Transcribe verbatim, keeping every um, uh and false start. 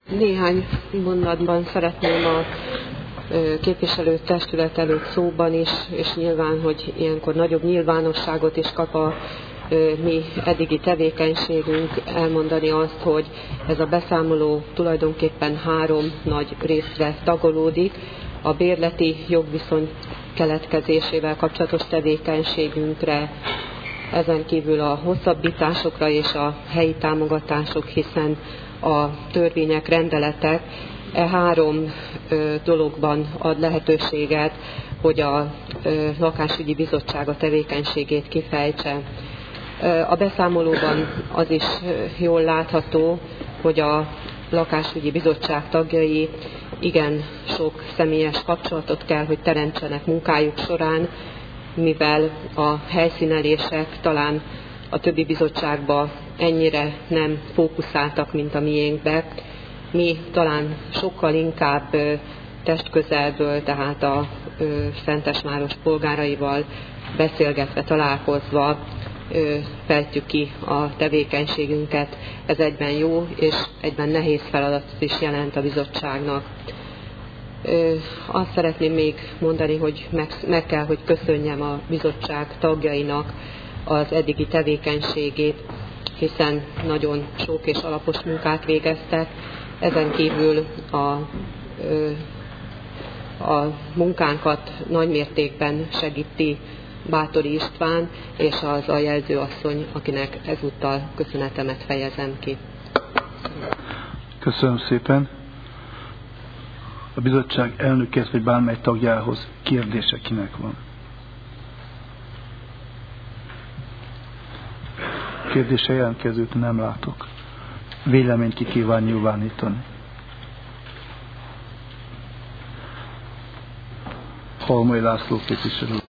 Néhány mondatban szeretném a képviselő testület előtt szóban is, és nyilván, hogy ilyenkor nagyobb nyilvánosságot is kap a mi eddigi tevékenységünk, elmondani azt, hogy ez a beszámoló tulajdonképpen három nagy részre tagolódik. A bérleti jogviszony keletkezésével kapcsolatos tevékenységünkre, ezen kívül a hosszabbításokra és a helyi támogatások, hiszen a törvények, rendeletek e három ö, dologban ad lehetőséget, hogy a ö, lakásügyi bizottság a tevékenységét kifejtse. A beszámolóban az is jól látható, hogy a lakásügyi bizottság tagjai igen sok személyes kapcsolatot kell, hogy teremtsenek munkájuk során, mivel a helyszínelések talán a többi bizottságban ennyire nem fókuszáltak, mint a miénkbe. Mi talán sokkal inkább testközelből, tehát a Szentesváros polgáraival beszélgetve, találkozva fejtjük ki a tevékenységünket. Ez egyben jó és egyben nehéz feladatot is jelent a bizottságnak. Azt szeretném még mondani, hogy meg, meg kell, hogy köszönjem a bizottság tagjainak az eddigi tevékenységét, hiszen nagyon sok és alapos munkát végeztek. Ezen kívül a, a munkánkat nagymértékben segíti Báthori István és az a jelzőasszony, akinek ezúttal köszönetemet fejezem ki. Köszönöm szépen. A bizottság elnökéhez vagy bármely tagjához kérdése kinek van? Kérdése jelentkezőt nem látok. Véleményt ki kíván nyilvánítani. Halmai László képviselő.